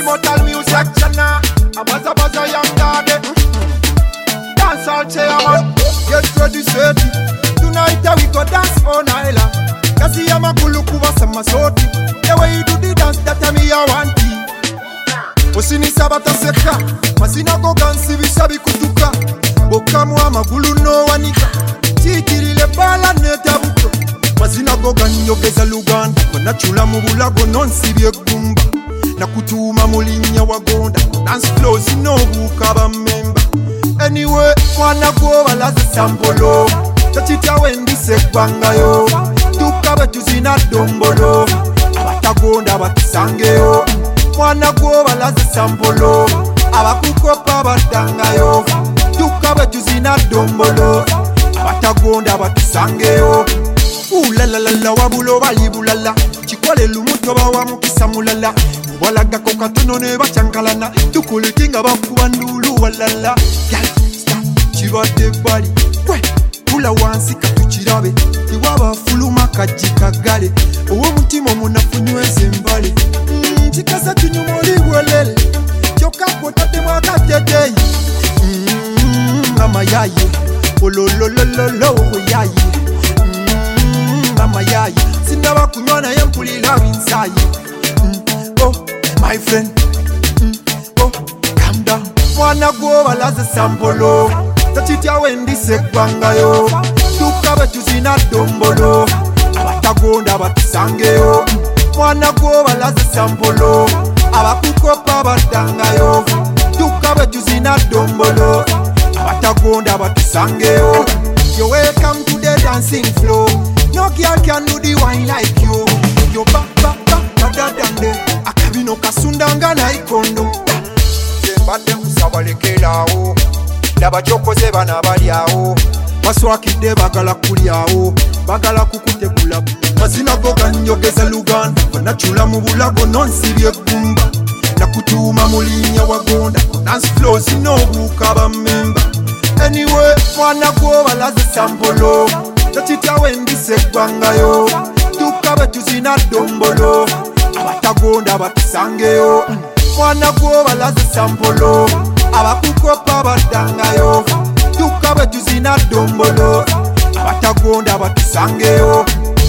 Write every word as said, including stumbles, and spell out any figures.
Immortal music channel. I was a buzzer young daddy. Dance all chairman. Get ready, set. Tonight we go dance on island. Kasi ya makulu kuwa sama soti. The way you do the dance that me I want it. Osini sabata seka. Masina go gansi bisabi kutuka. Bokamwa magulu no wanika. Chikiri bala netabuko. Masina go ganyo geza luganda. Kona chula mubulago nonsi bie gumba. Na kutuma mulinya wagonda. Dance flow sino bukaba memba. Anyway, mwana go balaze sampolo. Tachita wendi sekwanga yo. Tukaba tuzina dombolo. Abatagonda batisange yo. Mwana go balaze sampolo. Abakukopa batanga yo. Tukaba tuzina dombolo. Abatagonda batisange yo. Ooh la la la la wabulo balibulala. Chikwale lumuto bawa mukisa mulala. Walaga koka tunone bachankalana. Tukule kinga bakuba ndulu walala. Gal, stop, chibate bali. Kwe, pula wansi katuchirabe. Tiwaba fuluma kajikagale. Uwe mutimo munafunywe zembale. Mmm, chikasa tunyumoli welele. Choka potate mwakatetei. Mmm, mama yaye. Olololololo yaye. Mmm, mama yaye. Sindaba kunywana yempulila winsaye. Oh, my friend, mm, oh, calm down. Mwana go balaze sampolo. Tachita wendi sekwanga yo. Tukaba tuzina dombolo. Abatagonda batisange yo. Mwana go balaze sampolo. Abakukopa batanga yo. Tukaba tuzina dombolo. Abatagonda batisange yo. You welcome to the dancing floor. No girl can do the wine like you. You back, back, back, better than them. Akabino kasundanga na ikondo. Zembade kusabalekelawo. Nabachokoze bana balyawo. Baswakidde bagala kulyawo. Bagala kukutegula. Masina goga nyogeza luganda. Banachula mu bulago nonsibye gumba. Nakutuma mulinya wagonda. Dance flow sino bukaba memba. Anyway, mwana go balaze sampolo. Tachita wendi sekwanga yo. Tukaba tuzina dombolo. Abatagonda batisange yo. Mwana go balaze sampolo. Abakukopa batanga yo. Tukaba tuzina dombolo. Abatagonda batisange yo.